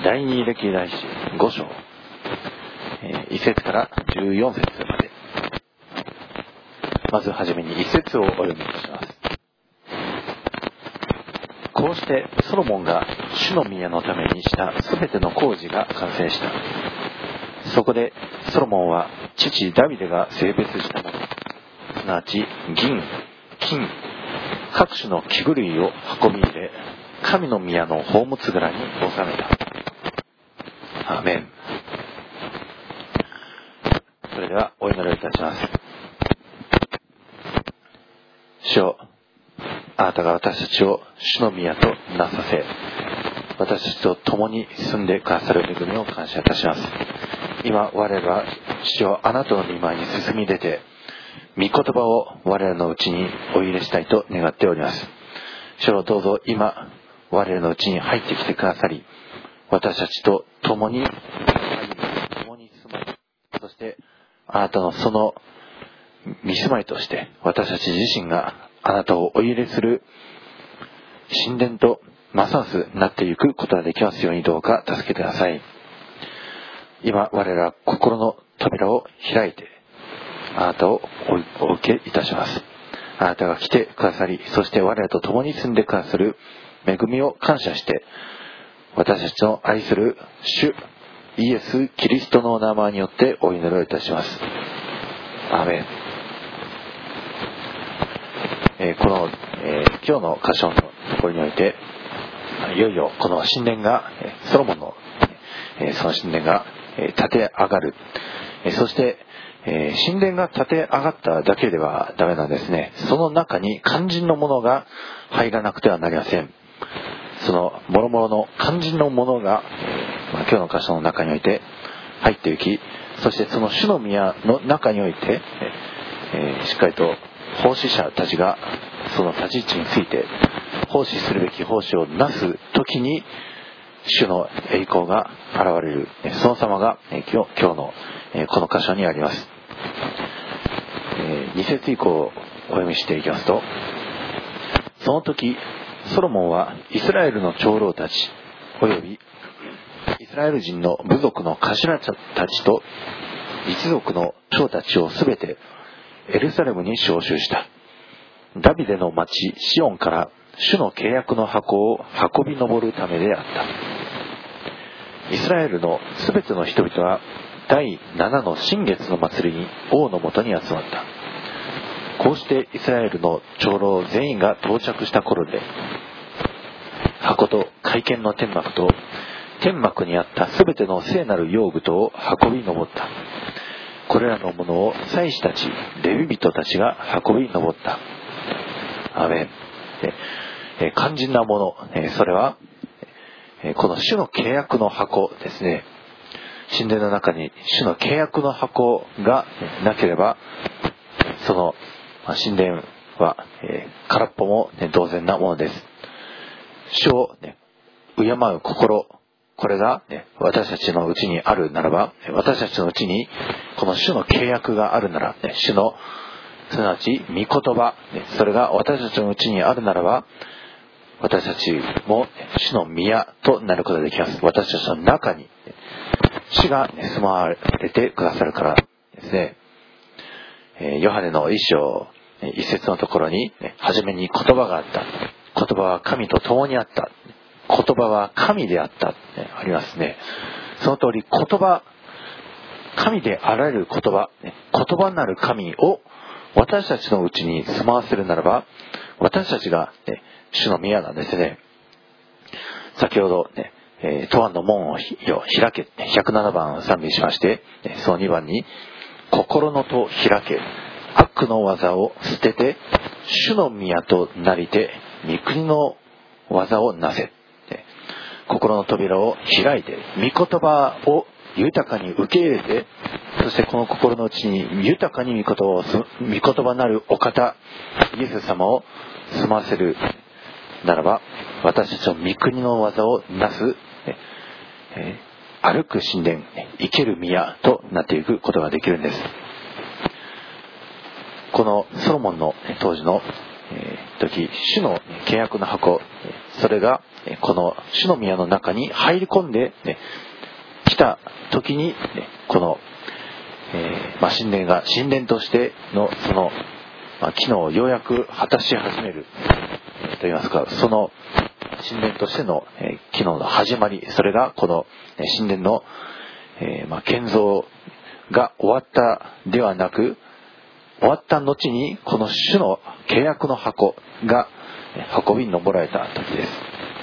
第二歴代史5章、1節から14節まで。まずはじめに1節をお読みいたします。こうしてソロモンが主の宮のためにしたすべての工事が完成した。そこでソロモンは父ダビデが性別したもの、すなわち銀、金、各種の器具類を運び入れ、神の宮の宝物蔵に収めた。アーメン。それではお祈りをいたします。主よ、あなたが私たちを主の宮となさせ、私たちと共に住んでくださる恵みを感謝いたします。今我々は主よ、あなたの御前に進み出て、御言葉を我々のうちにお入れしたいと願っております。主よ、どうぞ今我々のうちに入ってきてくださり、私たちと共に住まい、そしてあなたのその御住まいとして私たち自身があなたをお入れする神殿とますますなっていくことができますように、どうか助けてください。今我々は心の扉を開いてあなたをお受けいたします。あなたが来てくださり、そして我々と共に住んでくださる恵みを感謝して、私たちの愛する主イエス・キリストの名前によってお祈りをいたします。アーメン。今日の箇所のところにおいて、いよいよこの神殿が、ソロモンの、その神殿が建て上がる。そして、神殿が建て上がっただけではダメなんですね。その中に肝心のものが入らなくてはなりません。その諸々の肝心のものが、今日の箇所の中において入っていき、そしてその主の宮の中において、しっかりと奉仕者たちがその立ち位置について奉仕するべき奉仕をなす時に主の栄光が現れる、その様が今日のこの箇所にあります。2節以降をお読みしていきますと、その時ソロモンはイスラエルの長老たちおよびイスラエル人の部族の頭たちと一族の長たちをすべてエルサレムに召集した。ダビデの町シオンから主の契約の箱を運び上るためであった。イスラエルのすべての人々は第7の新月の祭りに王のもとに集まった。こうしてイスラエルの長老全員が到着した頃で、箱と会見の天幕と天幕にあったすべての聖なる用具とを運び上った。これらのものを祭司たちレビ人たちが運び上った。アーメン。肝心なもの、それはこの主の契約の箱ですね。神殿の中に主の契約の箱がなければ、その神殿は空っぽも同然なものです。主を敬う心、これが私たちのうちにあるならば、私たちのうちにこの主の契約があるなら、主のすなわち御言葉、それが私たちのうちにあるならば、私たちも主の宮となることができます。私たちの中に主が住まわれてくださるからですね。ヨハネの一章一節のところに、初めに言葉があった。言葉は神と共にあった。言葉は神であった。ありますね。その通り言葉、神であられる言葉、言葉なる神を私たちのうちに住まわせるならば、私たちが、主の宮なんですね。先ほど永遠の門を開け、107番を賛美しまして、その2番に心の戸を開け、悪の技を捨てて主の宮となりて御国の技をなせ。心の扉を開いて御言葉を豊かに受け入れて、そしてこの心の内に豊かに御言葉なるお方イエス様を住まわせるならば、私たちの御国の技をなす、歩く神殿、生ける宮となっていくことができるんです。このソロモンの当時の時、主の契約の箱、それがこの主の宮の中に入り込んで来た時に、この神殿としてのその機能をようやく果たし始めるといいますか、その神殿としての機能の始まり、それがこの神殿の建造が終わったではなく、終わった後にこの主の契約の箱が運び登られた時です。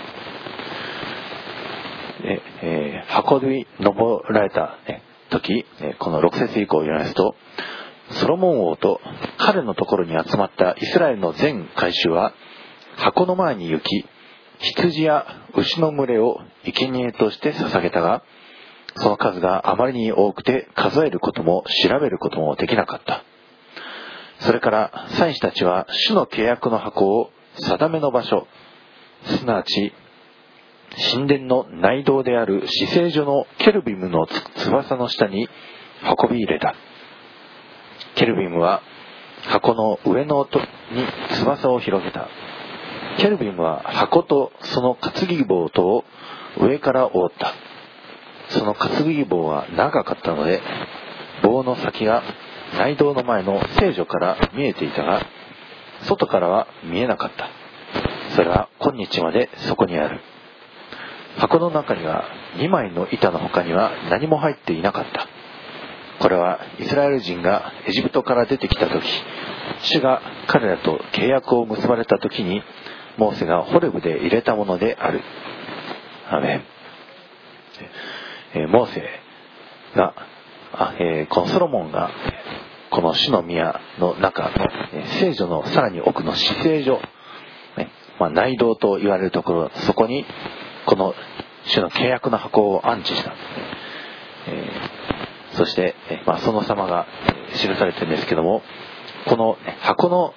運び登られた時、この6節以降を読みますと、ソロモン王と彼のところに集まったイスラエルの全会衆は箱の前に行き、羊や牛の群れを生贄として捧げたが、その数があまりに多くて数えることも調べることもできなかった。それから祭司たちは主の契約の箱を定めの場所、すなわち神殿の内堂である至聖所のケルビムの翼の下に運び入れた。ケルビムは箱の上の音に翼を広げた。ケルビムは箱とその担ぎ棒とを上から覆った。その担ぎ棒は長かったので、棒の先が内堂の前の聖所から見えていたが、外からは見えなかった。それは今日までそこにある。箱の中には2枚の板の他には何も入っていなかった。これはイスラエル人がエジプトから出てきた時、主が彼らと契約を結ばれた時に、モーセがホレブで入れたものである。アメン。モーセが、このソロモンがこの主の宮の中の聖所のさらに奥の至聖所、内堂と言われるところ、そこにこの主の契約の箱を安置した。そして、その様が記されているんですけども、この箱の、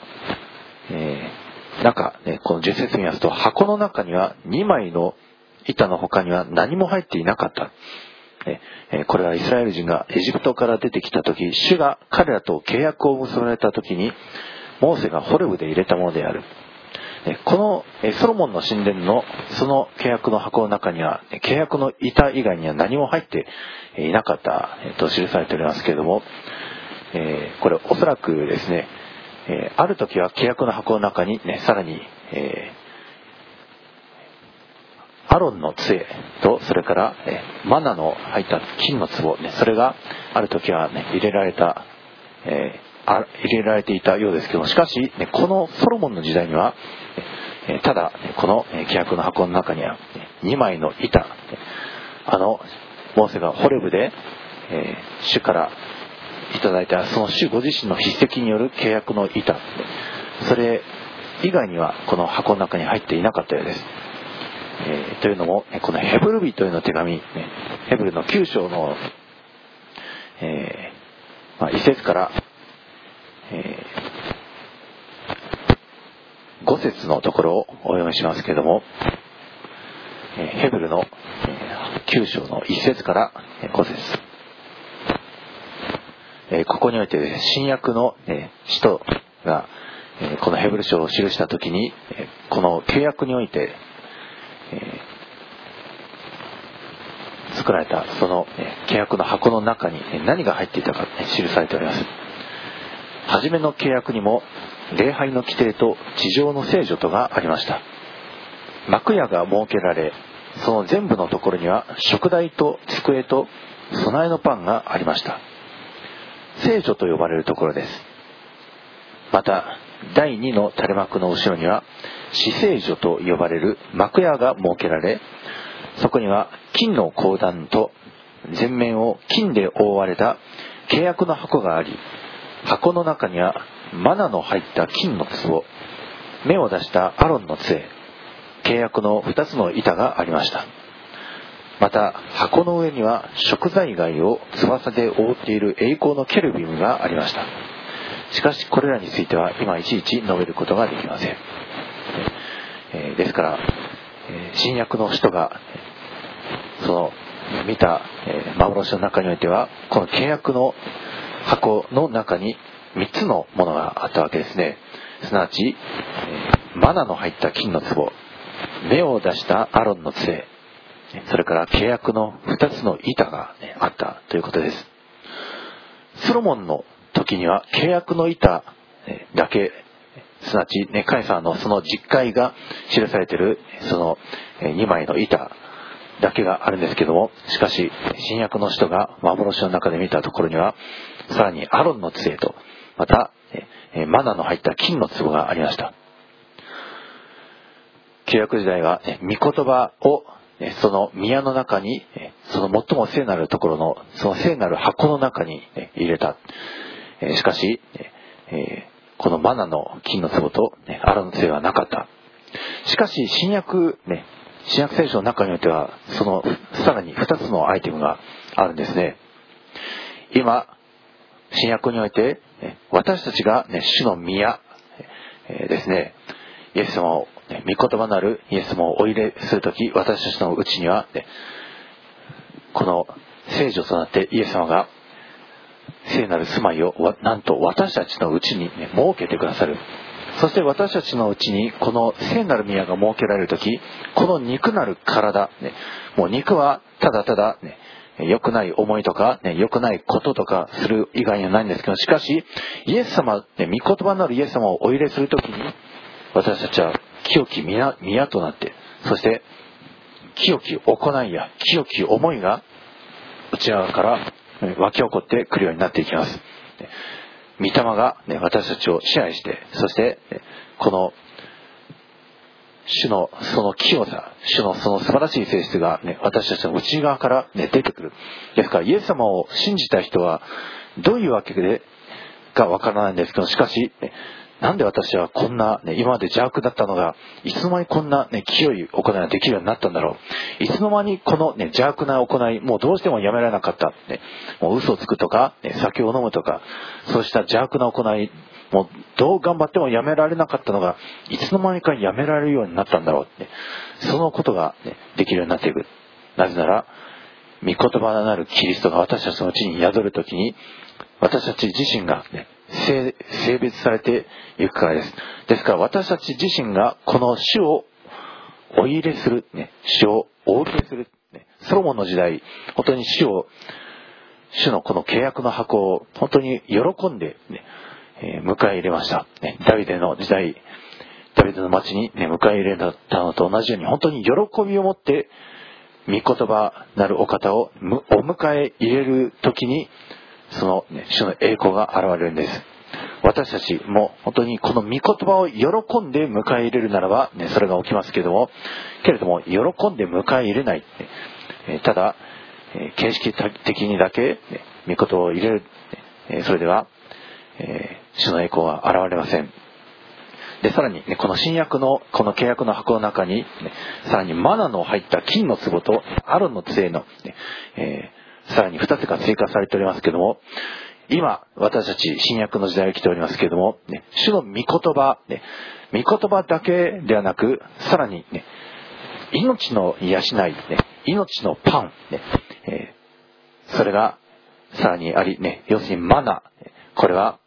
中、この10節見ますと、箱の中には2枚の板の他には何も入っていなかった。これはイスラエル人がエジプトから出てきた時、主が彼らと契約を結ばれた時に、モーセがホレブで入れたものである。このソロモンの神殿のその契約の箱の中には、契約の板以外には何も入っていなかったと記されておりますけれども、これおそらくですね、ある時は契約の箱の中に、さらに、アロンの杖と、それから、マナの入った金の壺、それがある時は、入れられていたようですけども、しかし、このソロモンの時代には、ただこの契約の箱の中には2枚の板、モーセがホレブで、主からいただいたその主ご自身の筆跡による契約の板、それ以外にはこの箱の中に入っていなかったようです。というのも、このヘブル人への手紙、ヘブルの9章の、1節から5節のところをお読みしますけれども、ヘブルの9章の1節から5節、ここにおいて新約の使徒がこのヘブル書を記したときに、この契約において作られたその契約の箱の中に何が入っていたか記されております。はじめの契約にも礼拝の規定と地上の聖所とがありました。幕屋が設けられ、その全部のところには食台と机と備えのパンがありました。聖所と呼ばれるところです。また第2の垂れ幕の後ろには至聖所と呼ばれる幕屋が設けられ、そこには金の香壇と全面を金で覆われた契約の箱があり、箱の中にはマナの入った金の壺、芽を出したアロンの杖、契約の2つの板がありました。また箱の上には食材街を翼で覆っている栄光のケルビムがありました。しかしこれらについては今いちいち述べることができません。ですから新約の人がその見た幻の中においては、この契約の箱の中に3つのものがあったわけですね。 すなわち、マナの入った金の壺、芽を出したアロンの杖、それから契約の2つの板が、あったということです。ソロモンの時には契約の板だけ、すなわち、カエサのその実会が記されているその2枚の板だけがあるんですけども、しかし新約の人が幻の中で見たところにはさらにアロンの杖と、またマナの入った金の壺がありました。旧約時代は御言葉をその宮の中に、その最も聖なるところのその聖なる箱の中に入れた。しかしこのマナの金の壺とアロンの杖はなかった。しかし新約聖書の中においてはそのさらに2つのアイテムがあるんですね。今新約において私たちが、主の宮ですね、イエス様を、御言葉なるイエス様をお入れするとき、私たちのうちには、この聖女となってイエス様が聖なる住まいをなんと私たちのうちに、設けてくださる。そして私たちのうちにこの聖なる宮が設けられるとき、この肉なる体、もう肉はただただ、良くない思いとか、良くないこととかする以外にはないんですけど、しかしイエス様、御言葉なるイエス様をお入れするときに、私たちは清き宮となって、そして清き行いや清き思いが内側から湧き起こってくるようになっていきます。御霊が、私たちを支配して、そしてこの主のその清さ、主のその素晴らしい性質が、私たちの内側から、出てくる。ですからイエス様を信じた人はどういうわけでかわからないんですけど、しかしなんで私はこんな、今まで邪悪だったのがいつの間にこんな、清い行いができるようになったんだろう。いつの間にこの、邪悪な行いもうどうしてもやめられなかった、もう嘘をつくとか、酒を飲むとか、そうした邪悪な行いもうどう頑張ってもやめられなかったのがいつの間にかやめられるようになったんだろう。そのことが、できるようになっていく。なぜなら御言葉なるキリストが私たちのうちに宿るときに、私たち自身が、性別されていくからです。ですから私たち自身がこの主をお入れする、主をお受けする、ソロモンの時代、本当に主のこの契約の箱を本当に喜んで、迎え入れました。ダビデの時代、ダビデの町に、迎え入れたのと同じように、本当に喜びを持って御言葉なるお方をお迎え入れるときに、その、主の栄光が現れるんです。私たちも本当にこの御言葉を喜んで迎え入れるならば、それが起きますけれども、喜んで迎え入れない。ただ、形式的にだけ、御言葉を入れる。それでは、主の栄光は現れません。で、さらに、この新約のこの契約の箱の中に、さらにマナの入った金の壺とアロンの杖の、さらに2つが追加されておりますけども、今私たち新約の時代を生きておりますけども、主の御言葉、御言葉だけではなく、さらに、命の養い、命のパン、それがさらにあり、要するにマナ、これは、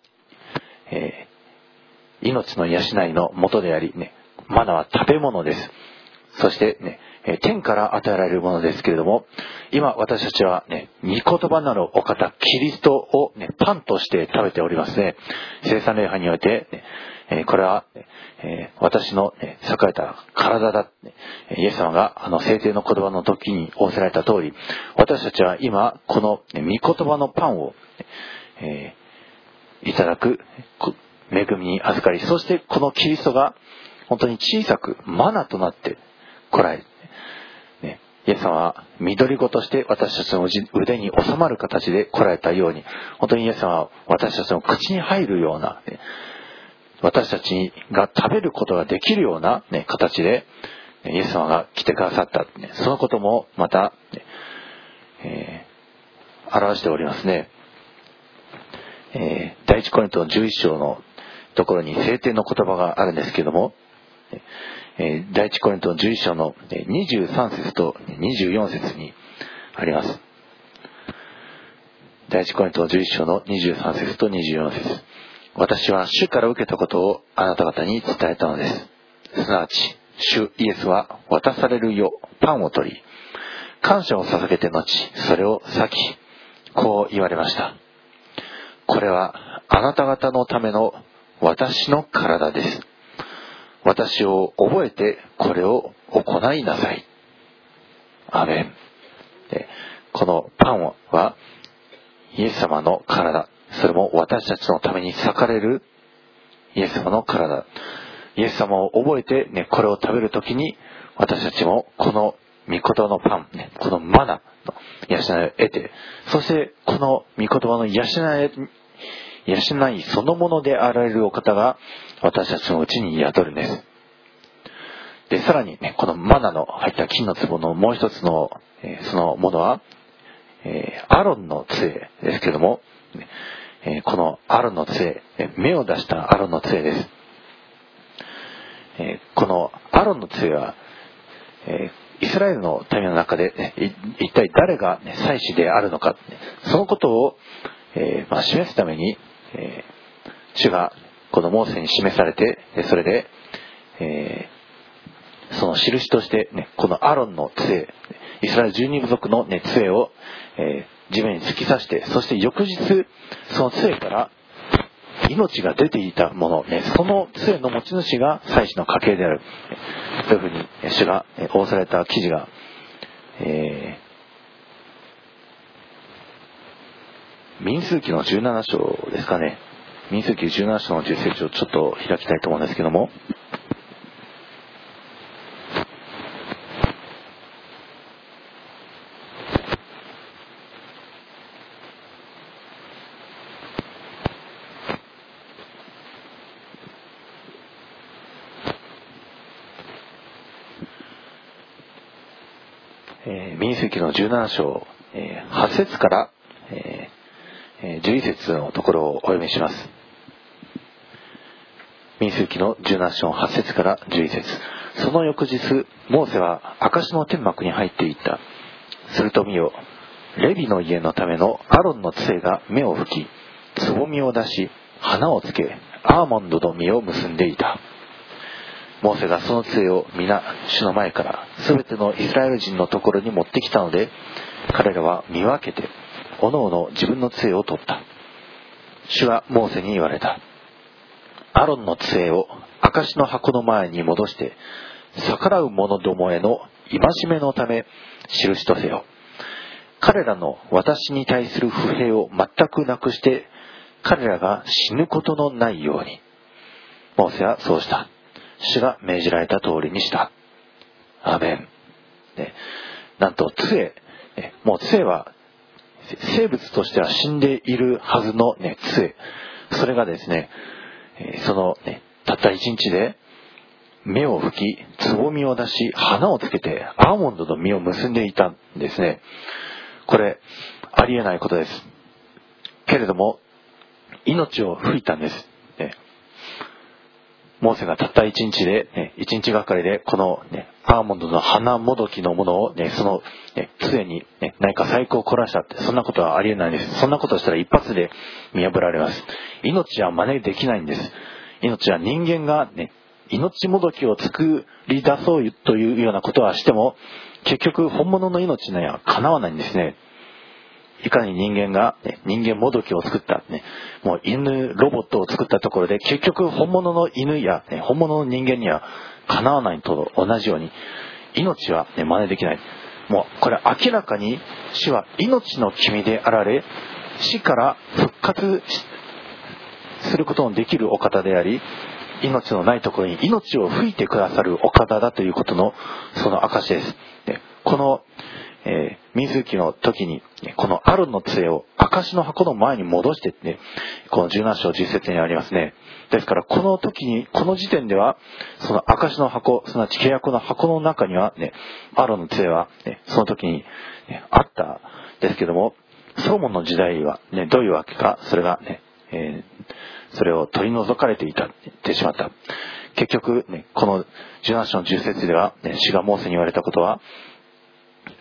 命の養いの元であり、マナは食べ物です。そして天から与えられるものですけれども、今私たちは御言葉なるお方キリストをパンとして食べておりますね。聖餐礼拝においてこれは私の栄えた体だ。イエス様が聖典の言葉の時に仰せられた通り、私たちは今この御言葉のパンをいただく恵みに預かり、そしてこのキリストが本当に小さくマナとなって来られる。イエス様は緑子として私たちの腕に収まる形で来られたように、本当にイエス様は私たちの口に入るような、私たちが食べることができるような、形でイエス様が来てくださった。そのこともまた、表しておりますね。第一コリントの11章のところに聖典の言葉があるんですけども、第一コリントの11章の23節と24節にあります。第一コリントの11章の23節と24節。 私は主から受けたことをあなた方に伝えたのです。すなわち、主イエスは渡されるよパンを取り、感謝を捧げて後、それを裂き、こう言われました。これはあなた方のための私の体です。私を覚えてこれを行いなさい。アーメン。このパンはイエス様の体、それも私たちのために裂かれるイエス様の体。イエス様を覚えて、これを食べるときに私たちもこの御言葉のパン、このマナの養いを得て、そしてこの御言葉の養いそのものであられるお方が私たちのうちに宿るんです。で、さらにこのマナの入った金の壺のもう一つの、そのものは、アロンの杖ですけれども、このアロンの杖、芽を出したアロンの杖です。このアロンの杖は、イスラエルの民の中で、一体誰が、祭司であるのか、そのことを、示すために、主がこのモーセに示されて、それで、その印として、このアロンの杖、イスラエル12部族の、杖を、地面に突き刺して、そして翌日その杖から命が出ていたもの、その杖の持ち主が祭司の家系である、というふうに主が仰された記事が、民数記の17章ですかね。民数記17章の10節をちょっと開きたいと思うんですけども、民数記の17章、8節から、11節のところをお読みします。民数記の17章8節から11節。その翌日、モーセは証の天幕に入っていった。すると見よ、レビの家のためのアロンの杖が芽を吹き、つぼみを出し、花をつけ、アーモンドの実を結んでいた。モーセがその杖を皆主の前からすべてのイスラエル人のところに持ってきたので、彼らは見分けておのおの自分の杖を取った。主はモーセに言われた。アロンの杖を証の箱の前に戻して、逆らう者どもへの戒めのため印とせよ。彼らの私に対する不平を全くなくして、彼らが死ぬことのないように。モーセはそうした。主が命じられた通りにした。アーメン。なんと杖、もう杖は生物としては死んでいるはずの、杖、それがですね、その、たった一日で芽を吹き、つぼみを出し、花をつけてアーモンドの実を結んでいたんですね。これありえないことです。けれども命を吹いたんです。モーセがたった一日で、一日がかりでこの、アーモンドの花もどきのものを、その、杖に、何か細工を凝らしたって、そんなことはありえないんです。そんなことをしたら一発で見破られます。命は真似できないんです。命は人間が、命もどきを作り出そうというようなことはしても、結局本物の命にはかなわないんですね。いかに人間が、人間もどきを作った、もう犬ロボットを作ったところで結局本物の犬や、本物の人間にはかなわないと同じように、命は、真似できない。もうこれ明らかに主は命の君であられ、死から復活することのできるお方であり、命のないところに命を吹いてくださるお方だということのその証です。この民数記の時にこのアロンの杖を証の箱の前に戻してこの17章10節にありますね。ですからこの時に、この時点ではその証の箱、すなわち契約の箱の中にはアロンの杖はその時にあったですけども、ソロモンの時代はどういうわけか、それがそれを取り除かれていってしまった。結局この17章の10節では主がモーセに言われたことは、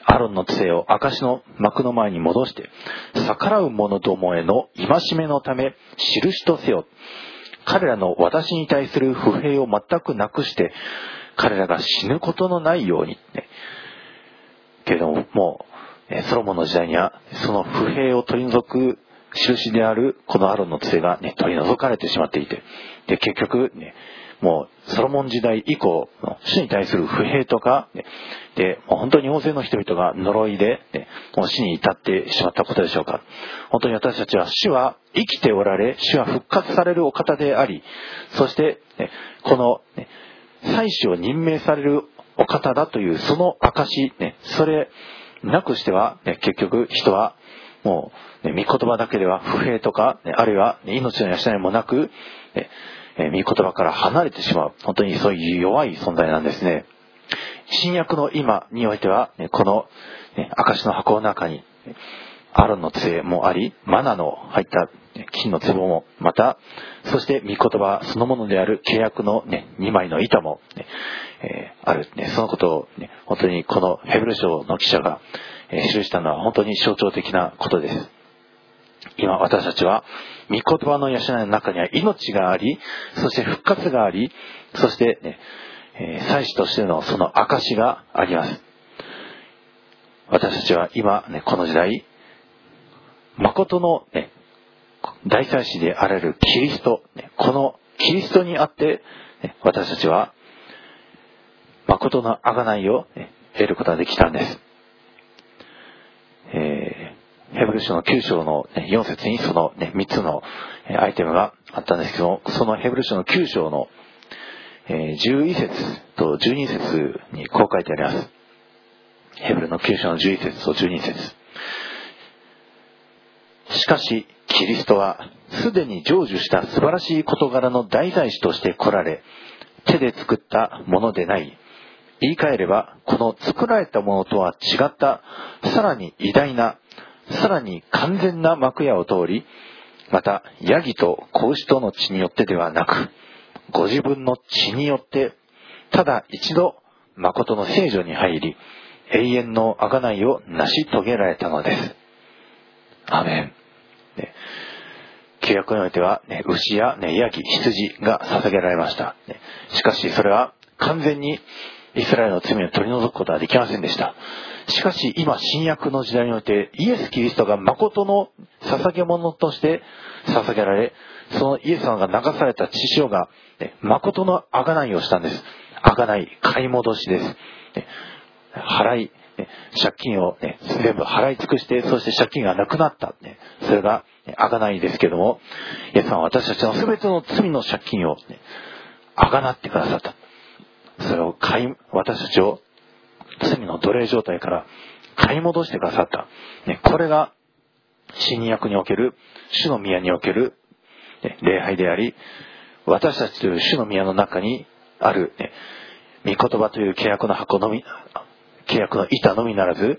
アロンの杖を証の幕の前に戻して、逆らう者どもへの戒めのため印とせよ。彼らの私に対する不平を全くなくして、彼らが死ぬことのないように、けれども、もうソロモンの時代にはその不平を取り除く印であるこのアロンの杖が、取り除かれてしまっていて、で結局、もうソロモン時代以降の主に対する不平とか、でもう本当に大勢の人々が呪いで、もう死に至ってしまったことでしょうか。本当に私たちは、主は生きておられ、主は復活されるお方であり、そして、この、祭司を任命されるお方だというその証、それなくしては、結局人はもう、御言葉だけでは不平とか、あるいは命の養いもなく、御言葉から離れてしまう、本当にそういう弱い存在なんですね。新約の今においては、この証の箱の中にアロンの杖もあり、マナの入った金の壺もまた、そして御言葉そのものである契約の2枚の板もある。そのことを本当にこのヘブル書の記者が記したのは本当に象徴的なことです。今私たちは御言葉の養いの中には命があり、そして復活があり、そして祭司としてのその証があります。私たちは今この時代、誠の大祭司であられるキリスト、このキリストにあって私たちは誠の贖いを得ることができたんです。ヘブル書の9章の4節にその3つのアイテムがあったんですけども、そのヘブル書の9章の11節と12節にこう書いてあります。ヘブルの9章の11節と12節。しかしキリストはすでに成就した素晴らしい事柄の大祭司として来られ、手で作ったものでない。言い換えれば、この作られたものとは違った、さらに偉大な、さらに完全な幕屋を通り、またヤギと子牛との血によってではなく、ご自分の血によって、ただ一度誠の聖所に入り、永遠の贖いを成し遂げられたのです。アーメン。契約においては、牛やヤギ、羊が捧げられました。しかしそれは完全にイスラエルの罪を取り除くことはできませんでした。しかし今新約の時代においてイエス・キリストが誠の捧げ物として捧げられ、そのイエス様が流された血潮が誠の贖いをしたんです。贖い、買い戻しです。払い、借金を全部払い尽くして、そして借金がなくなった。それが贖いですけども、イエス様は私たちの全ての罪の借金を贖ってくださった。それを私たちを罪の奴隷状態から買い戻してくださった。これが新約における主の宮における礼拝であり、私たちという主の宮の中にある御言葉という契約の箱のみ、契約の板のみならず、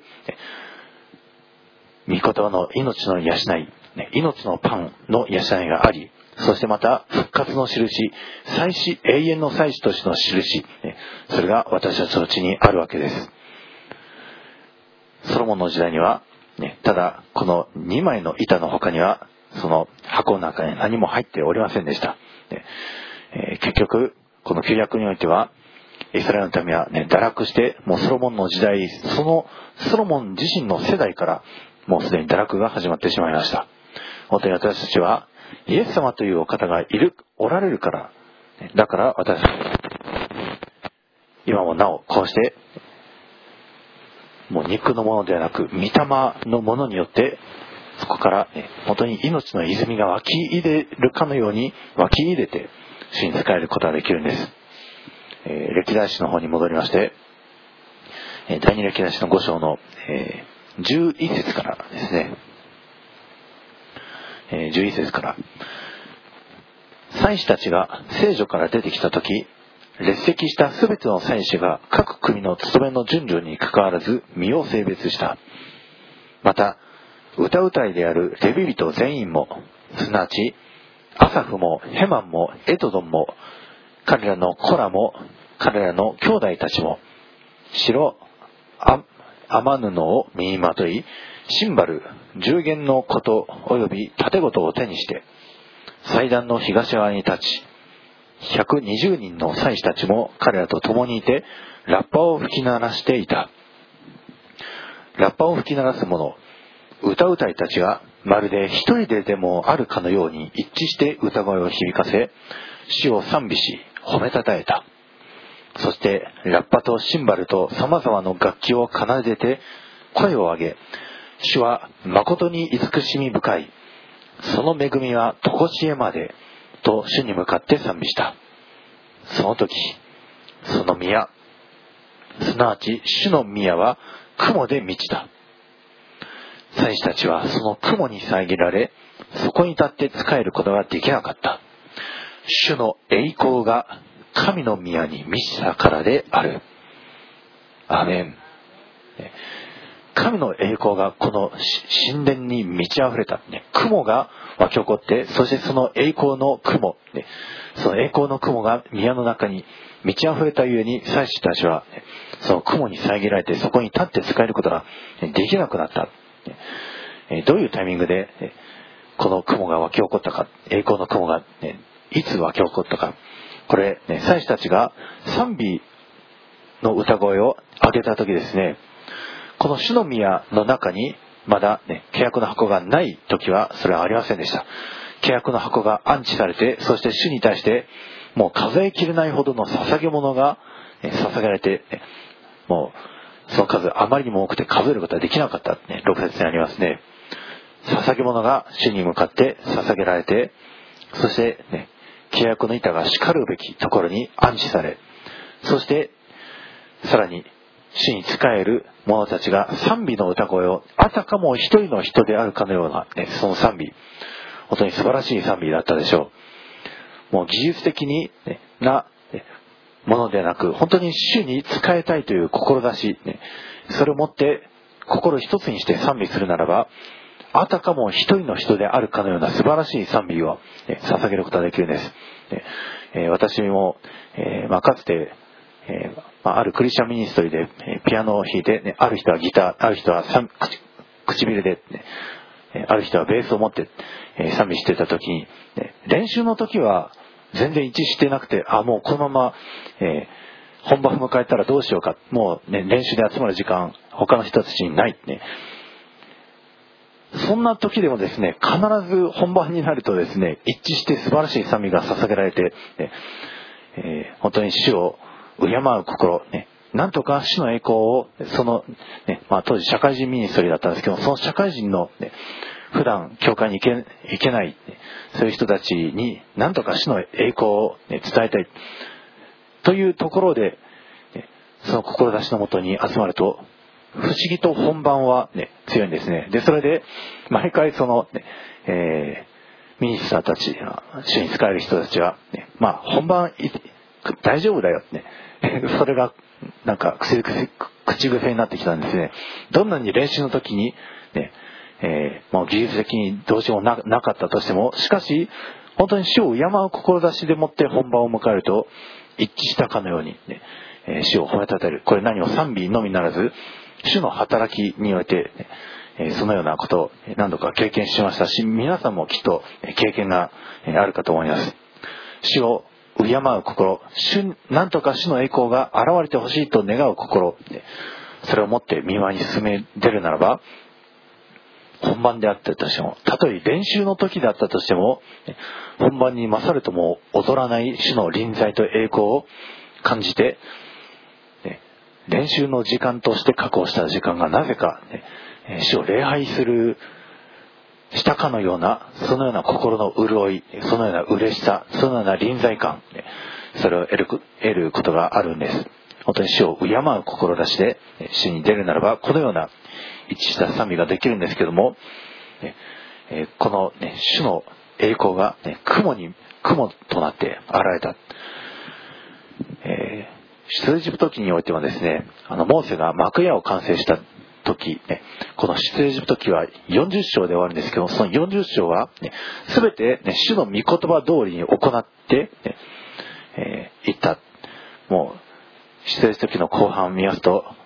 御言葉の命の養い、命のパンの養いがあり、そしてまた復活の印、祭司、永遠の祭司としての印、それが私たちのうちにあるわけです。ソロモンの時代には、ただこの2枚の板の他にはその箱の中に何も入っておりませんでした。結局この旧約においてはイスラエルの民は堕落して、もうソロモンの時代、そのソロモン自身の世代からもうすでに堕落が始まってしまいました。本当に私たちはイエス様というお方がおられるから、だから私たち今もなおこうしてもう肉のものではなく御霊のものによって、そこから本当に命の泉が湧き入れるかのように湧き入れて主に仕えることができるんです。歴代史の方に戻りまして、第二歴代史の5章の11節からですね、11節から、祭司たちが聖所から出てきたとき、列席したすべての祭司が各組の務めの順序にかかわらず身を性別した。また歌うたいであるレビ人全員も、すなわちアサフもヘマンもエドドンも、彼らの子らも彼らの兄弟たちも、 雨布を身にまとい、シンバル、十弦の琴及び盾琴を手にして、祭壇の東側に立ち、120人の祭司たちも彼らと共にいて、ラッパを吹き鳴らしていた。ラッパを吹き鳴らす者、歌うたいたちがまるで一人でもあるかのように一致して歌声を響かせ、主を賛美し褒めたたえた。そしてラッパとシンバルと様々な楽器を奏でて声を上げ、主は誠に慈しみ深い、その恵みは常しえまでと主に向かって賛美した。その時、その宮、すなわち主の宮は雲で満ちた。祭司たちはその雲に遮られ、そこに立って仕えることができなかった。主の栄光が神の宮に満ちたからである。アーメン。神の栄光がこの神殿に満ち溢れた。雲が湧き起こって、そしてその栄光の雲、その栄光の雲が宮の中に満ち溢れたゆえに、祭司たちはその雲に遮られて、そこに立って使えることができなくなった。どういうタイミングでこの雲が湧き起こったか、栄光の雲がいつ湧き起こったか、これ祭司たちが賛美の歌声を上げた時ですね、この主の宮の中にまだ契約の箱がない時はそれはありませんでした。契約の箱が安置されて、そして主に対してもう数えきれないほどの捧げ物が捧げられて、もうその数あまりにも多くて数えることはできなかった、6節にありますね。捧げ物が主に向かって捧げられて、そして契約の板がしかるべきところに安置され、そしてさらに主に仕える者たちが賛美の歌声をあたかも一人の人であるかのような、その賛美、本当に素晴らしい賛美だったでしょう。もう技術的になものではなく、本当に主に仕えたいという志、それをもって心一つにして賛美するならば、あたかも一人の人であるかのような素晴らしい賛美を捧げることができるんです。私もかつてあるクリスチャンミニストリーでピアノを弾いて、ある人はギター、ある人は唇で、ある人はベースを持って賛美していた時に、練習の時は全然一致してなくて、もうこのまま本番を迎えたらどうしようか、もう練習で集まる時間他の人たちにない、そんな時でもですね、必ず本番になるとですね、一致して素晴らしい賛美が捧げられて、本当に主を敬う心、なんとか主の栄光をその、当時社会人ミニストリーだったんですけど、その社会人の、普段教会に行けない、そういう人たちになんとか主の栄光を、伝えたいというところで、その志のもとに集まると、不思議と本番は、強いんですね。でそれで毎回その、ミニスターたち、主に仕える人たちは、本番大丈夫だよ、それがなんか口癖になってきたんですね。どんなに練習の時に、もう技術的にどうしようも なかったとしても、しかし本当に主を敬う志でもって本番を迎えると一致したかのように、主を褒めたたえる。これ何も賛美のみならず、主の働きにおいて、そのようなことを何度か経験しましたし、皆さんもきっと経験があるかと思います。主を敬う心、なんとか主の栄光が現れてほしいと願う心、それを持って見舞いに進め出るならば、本番であったとしても、たとえ練習の時であったとしても、本番に勝るとも劣らない主の臨在と栄光を感じて、練習の時間として確保した時間がなぜか、主を礼拝したかのような、そのような心の潤い、そのような嬉しさ、そのような臨在感、それを得ることがあるんです。本当に主を敬う志で主に出るならば、このような一致した賛美ができるんですけども、この、主の栄光が、雲となって現れた。出エジプト記においてはですね、モーセが幕屋を完成した時、この出エジプト記は40章で終わるんですけど、その40章は、全て、主の御言葉通りに行っていった。もう出エジプト記の後半を見ますと、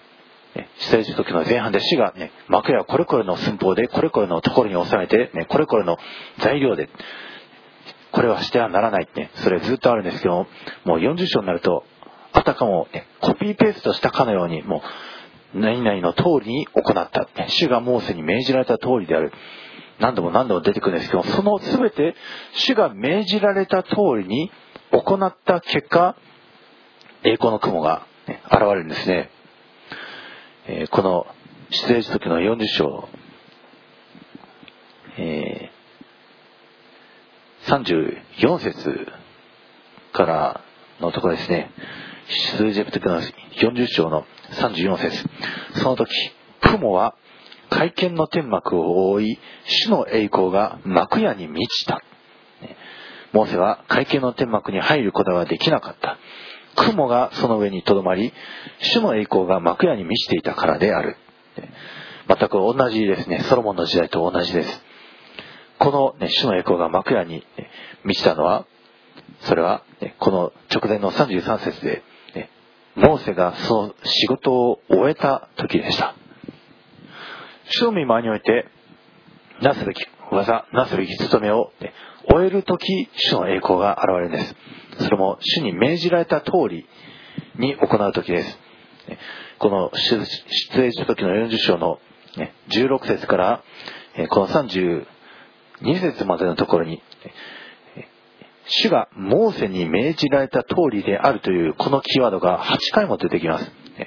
出エジプト記の前半で主が幕屋をこれこれの寸法でこれこれのところに収めてこれこれの材料でこれはしてはならないってそれずっとあるんですけどもう40章になるとあたかもコピーペーストしたかのようにもう何々の通りに行った主がモーセに命じられた通りである何度も何度も出てくるんですけどその全て主が命じられた通りに行った結果栄光の雲が現れるんですね。この出エジプト記の40章、34節からのところですね。出エジプト記の40章の34節その時雲は会見の天幕を覆い主の栄光が幕屋に満ちた。モーセは会見の天幕に入ることができなかった。雲がその上にとどまり主の栄光が幕屋に満ちていたからである。全く同じですね。ソロモンの時代と同じです。この、主の栄光が幕屋に満ちたのはそれはこの直前の33節でモーセがその仕事を終えた時でした。主の御前においてなすべき技なすべき務めを終える時主の栄光が現れるんです。それも主に命じられた通りに行う時です。この出エジプト記の40章の16節からこの32節までのところに主がモーセに命じられた通りであるというこのキーワードが8回も出てきます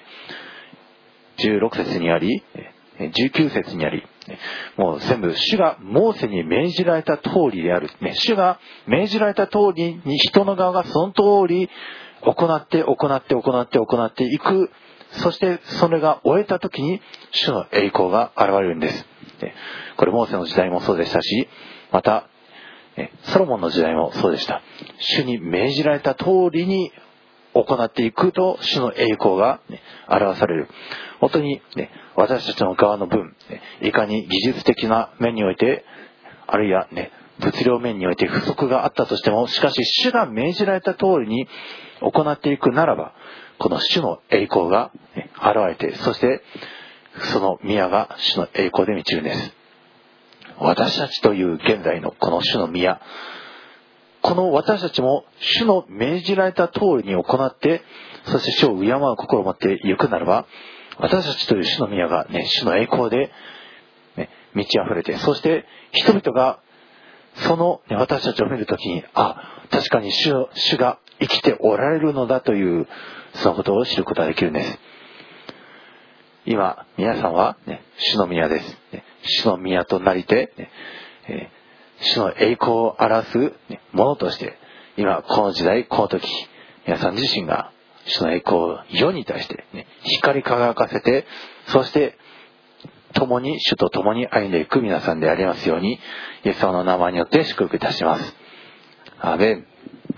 。16節にあり19節にありもう全部主がモーセに命じられた通りである、主が命じられた通りに人の側がその通り行っていく。そしてそれが終えた時に主の栄光が現れるんです。これモーセの時代もそうでしたしまたソロモンの時代もそうでした。主に命じられた通りに行っていくと主の栄光が表される。本当に私たちの側の分いかに技術的な面においてあるいは物量面において不足があったとしてもしかし主が命じられた通りに行っていくならばこの主の栄光が現れてそしてその宮が主の栄光で満ちるんです。私たちという現在のこの主の宮この私たちも主の命じられた通りに行ってそして主を敬う心を持って行くならば私たちという主の宮が、主の栄光で、満ち溢れてそして人々がその、私たちを見るときに確かに主が生きておられるのだというそのことを知ることができるんです。今皆さんは、主の宮です。主の宮となりて、主の栄光を表すものとして今この時代この時皆さん自身が主の栄光を世に対して、光り輝かせてそして共に主と共に歩んでいく皆さんでありますようにイエス様の名前によって祝福いたします。アーメン。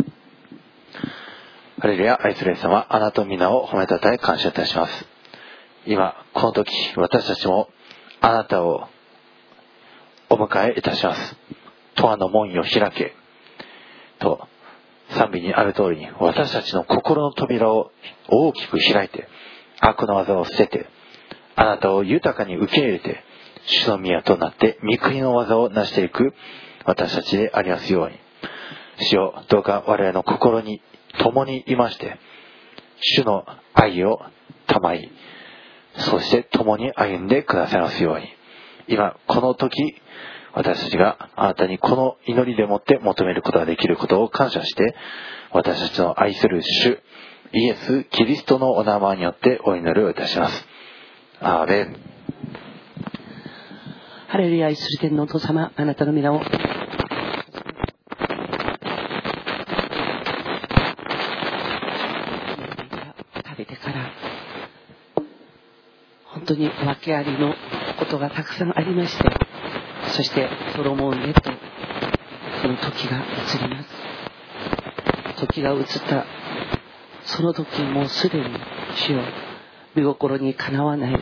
ハレルヤ。愛するイエス様あなたの皆を褒めたたえ感謝いたします。今この時私たちもあなたをお迎えいたします。永遠の門を開けと賛美にある通りに私たちの心の扉を大きく開いて悪の技を捨ててあなたを豊かに受け入れて主の宮となって御国の技を成していく私たちでありますように主よどうか我々の心に共にいまして主の愛をたまいそして共に歩んでくださいますように今この時私たちがあなたにこの祈りでもって求めることができることを感謝して私たちの愛する主イエス・キリストのお名前によってお祈りをいたします。アーメン。 ハレルヤ。愛する天のお父様あなたの皆を食べてから本当に訳ありのことがたくさんありましてそしてソロモンへとその時が移ります。時が移ったその時もうすでに主よ見心にかなわないこ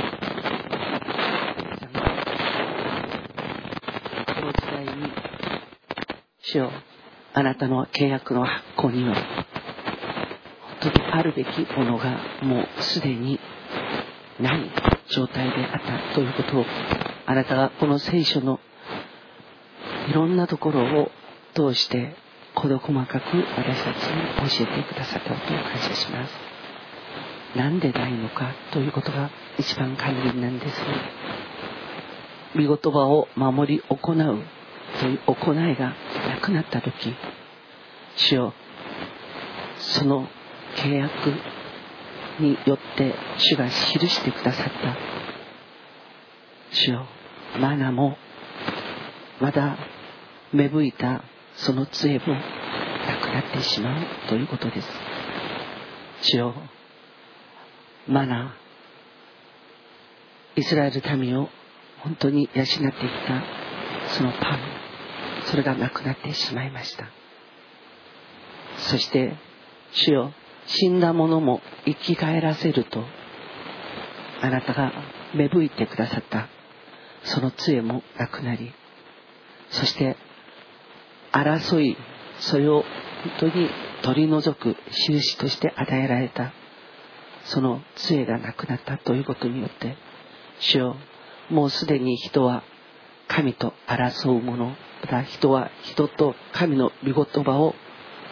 の時代に主よあなたの契約の発行には本当にあるべきものがもうすでにない状態であったということを、あなたがこの聖書のいろんなところを通して事細かく私たちに教えてくださったことを感謝します。なんでないのかということが一番肝心なんです。御言葉を守り行うという行いがなくなったとき、主よ、その契約によって主が記してくださった主よ、マナもまだ芽吹いたその杖もなくなってしまうということです。主よ、マナ、イスラエル民を本当に養ってきたそのパン、それがなくなってしまいました。そして主よ、死んだ者も生き返らせるとあなたが芽吹いてくださったその杖もなくなり、そして争い、それを本当に取り除く印として与えられたその杖がなくなったということによって、主よ、もうすでに人は神と争うもの、また人は人と神の御言葉を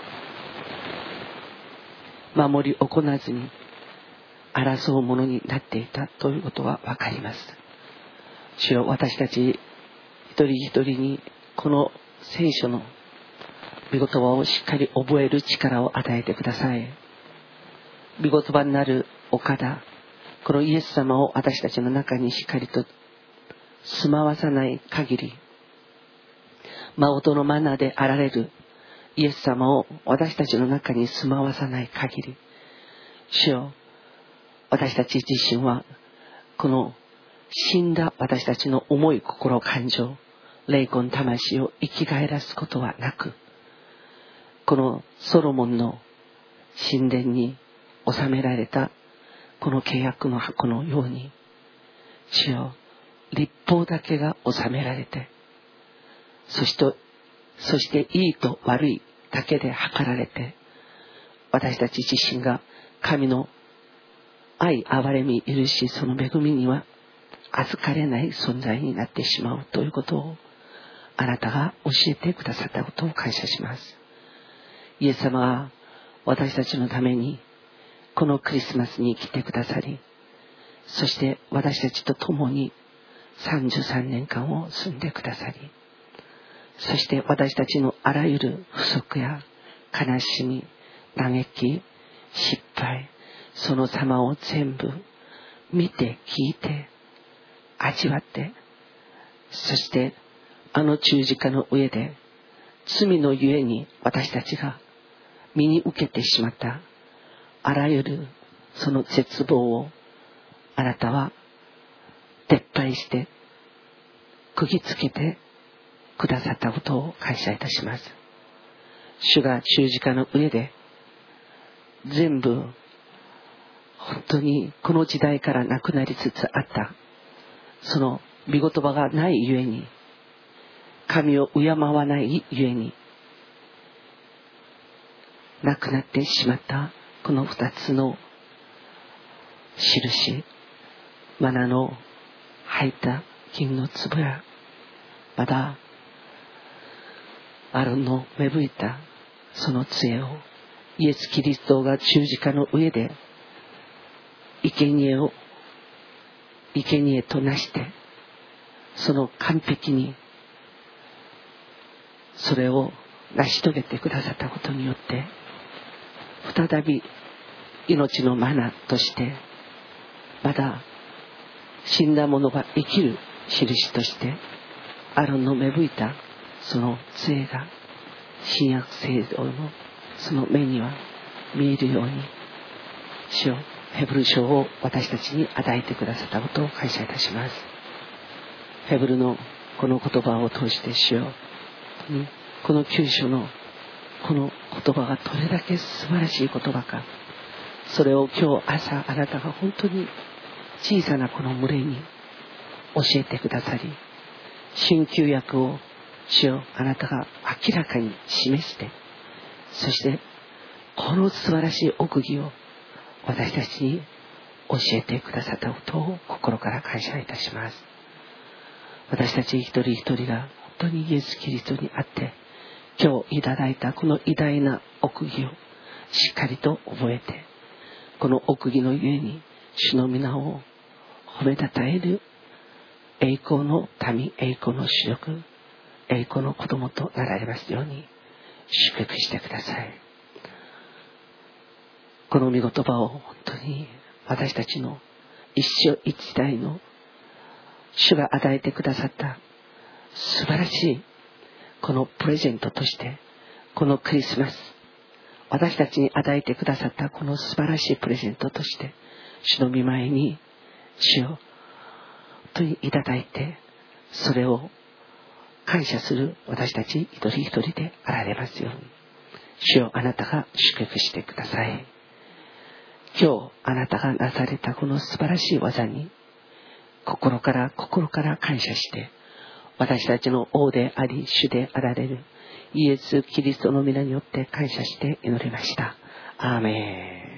守り行わずに争うものになっていたということがわかります。主よ、私たち一人一人にこの聖書の御言葉をしっかり覚える力を与えてください。御言葉になるお方、このイエス様を私たちの中にしっかりと住まわさない限り、真のマナであられるイエス様を私たちの中に住まわさない限り、主よ、私たち自身はこの死んだ私たちの思い、心、感情、霊魂、魂を生き返らすことはなく、このソロモンの神殿に収められたこの契約の箱のように、主よ、律法だけが収められて、そしていいと悪いだけで測られて、私たち自身が神の愛、憐れみ、許し、その恵みには預かれない存在になってしまうということをあなたが教えてくださったことを感謝します。イエス様は私たちのためにこのクリスマスに来てくださり、そして私たちと共に33年間を住んでくださり、そして私たちのあらゆる不足や悲しみ、嘆き、失敗、その様を全部見て聞いて味わって、そしてあの十字架の上で罪のゆえに私たちが身に受けてしまったあらゆるその絶望をあなたは撤廃して釘付けてくださったことを感謝いたします。主が十字架の上で全部本当にこの時代からなくなりつつあったその御言葉がないゆえに、神を敬わないゆえになくなってしまったこの二つの印、マナの入った金の粒や、またアロンの芽吹いたその杖をイエス・キリストが十字架の上で生贄となして、その完璧にそれを成し遂げてくださったことによって、再び命のマナとしてまだ死んだ者が生きる印としてアロンの芽吹いたその杖が新約聖堂のその目には見えるように、主よ、ヘブル書を私たちに与えてくださったことを感謝いたします。ヘブルのこの言葉を通して、主よ、この9章のこの言葉がどれだけ素晴らしい言葉か、それを今日朝あなたが本当に小さなこの群れに教えてくださり、新旧約を主よ、あなたが明らかに示して、そしてこの素晴らしい奥義を私たちに教えてくださったことを心から感謝いたします。私たち一人一人が本当にイエス・キリストにあって今日いただいたこの偉大な奥義をしっかりと覚えて、この奥義のゆえに主の皆を褒めたたえる栄光の民、栄光の主力、栄光の子供となられますように祝福してください。この御言葉を本当に私たちの一生一代の主が与えてくださった素晴らしいこのプレゼントとして、このクリスマス私たちに与えてくださったこの素晴らしいプレゼントとして主の御前に主を本当にいただいて、それを感謝する私たち一人一人であられますように主よ、あなたが祝福してください。今日あなたがなされたこの素晴らしい技に心から感謝して、私たちの王であり主であられるイエス・キリストの皆によって感謝して祈りました。アーメン。